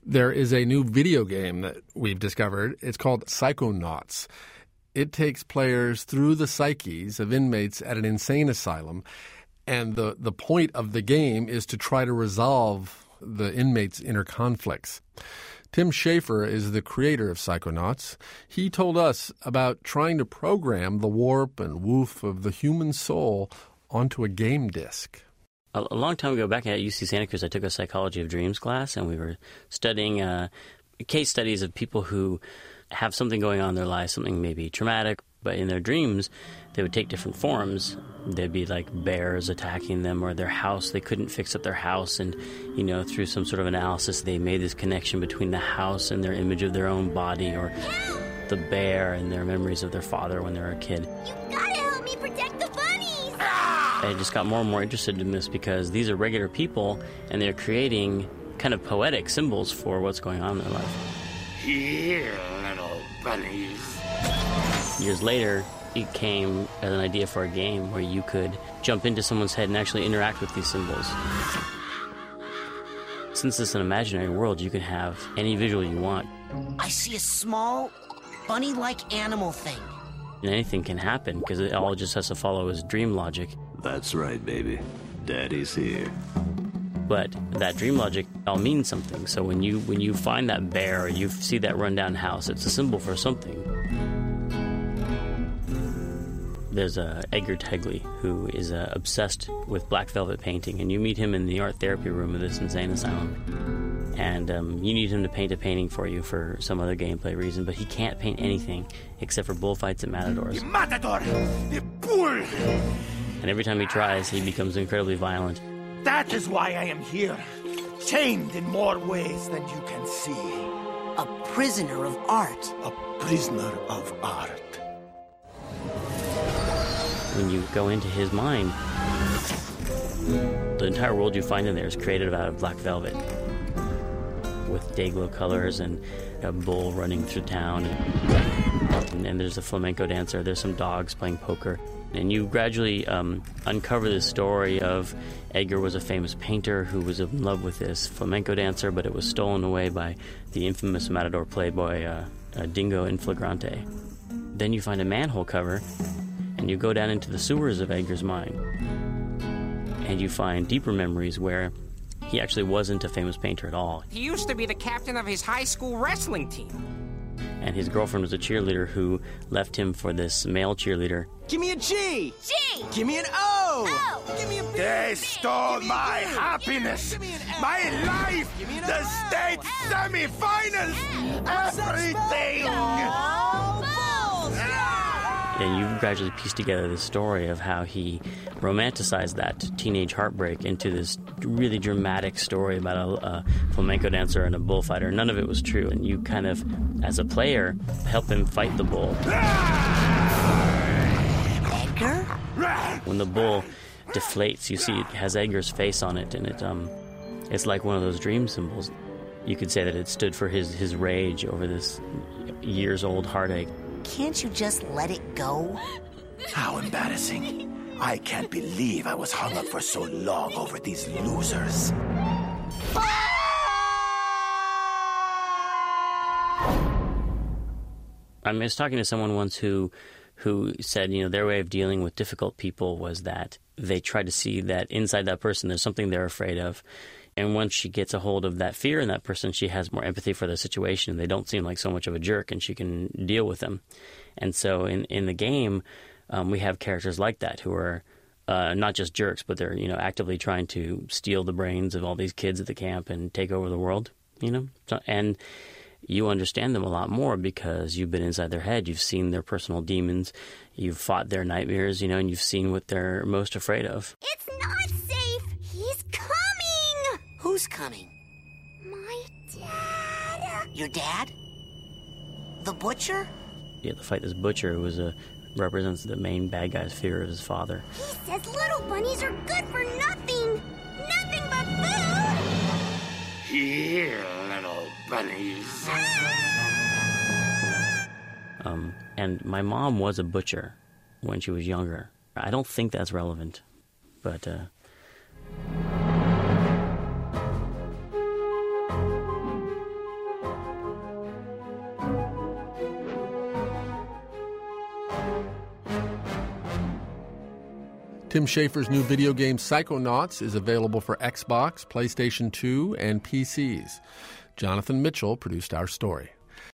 There is a new video game that we've discovered. It's called Psychonauts. It takes players through the psyches of inmates at an insane asylum, and the point of the game is to try to resolve the inmates' inner conflicts. Tim Schafer is the creator of Psychonauts. He told us about trying to program the warp and woof of the human soul onto a game disc. A long time ago, back at UC Santa Cruz, I took a Psychology of Dreams class, and we were studying case studies of people who have something going on in their life, something maybe traumatic, but in their dreams, they would take different forms. They'd be like bears attacking them, or their house, they couldn't fix up their house, and, through some sort of analysis, they made this connection between the house and their image of their own body, or the bear and their memories of their father when they were a kid. You gotta help me protect the bunnies! I just got more and more interested in this because these are regular people, and they're creating kind of poetic symbols for what's going on in their life. Here, little bunnies. Years later, it came as an idea for a game where you could jump into someone's head and actually interact with these symbols. Since it's an imaginary world, you can have any visual you want. I see a small, bunny-like animal thing. And anything can happen because it all just has to follow his dream logic. That's right, baby. Daddy's here. But that dream logic all means something. So when you find that bear or you see that rundown house, it's a symbol for something. There's Edgar Tegley, who is obsessed with black velvet painting, and you meet him in the art therapy room of this insane asylum. And you need him to paint a painting for you for some other gameplay reason, but he can't paint anything except for bullfights and matadors. The matador! The bull! And every time he tries, he becomes incredibly violent. That is why I am here, chained in more ways than you can see. A prisoner of art. A prisoner of art. When you go into his mind, the entire world you find in there is created out of black velvet, with day-glow colors and a bull running through town, and there's a flamenco dancer, there's some dogs playing poker. And you gradually uncover the story of Edgar was a famous painter who was in love with this flamenco dancer, but it was stolen away by the infamous matador playboy Dingo in Flagrante. Then you find a manhole cover, and you go down into the sewers of Edgar's mind. And you find deeper memories where he actually wasn't a famous painter at all. He used to be the captain of his high school wrestling team. And his girlfriend was a cheerleader who left him for this male cheerleader. Give me a G! G! Give me an O! O! Give me a B! They stole my happiness, my life, the state semi-finals, everything! And you gradually piece together the story of how he romanticized that teenage heartbreak into this really dramatic story about a flamenco dancer and a bullfighter. None of it was true. And you kind of, as a player, help him fight the bull. Edgar? When the bull deflates, you see it has Edgar's face on it, and it's like one of those dream symbols. You could say that it stood for his rage over this years-old heartache. Can't you just let it go? How embarrassing. I can't believe I was hung up for so long over these losers. I was talking to someone once who said, their way of dealing with difficult people was that they try to see that inside that person there's something they're afraid of. And once she gets a hold of that fear in that person, she has more empathy for the situation. They don't seem like so much of a jerk, and she can deal with them. And so in the game, we have characters like that who are not just jerks, but they're actively trying to steal the brains of all these kids at the camp and take over the world. And you understand them a lot more because you've been inside their head. You've seen their personal demons. You've fought their nightmares, and you've seen what they're most afraid of. It's not safe. He's coming. Who's coming? My dad. Your dad? The butcher? You have to fight this butcher who represents the main bad guy's fear of his father. He says little bunnies are good for nothing. Nothing but food. Here, little bunnies. And my mom was a butcher when she was younger. I don't think that's relevant, but... Tim Schafer's new video game Psychonauts is available for Xbox, PlayStation 2, and PCs. Jonathan Mitchell produced our story.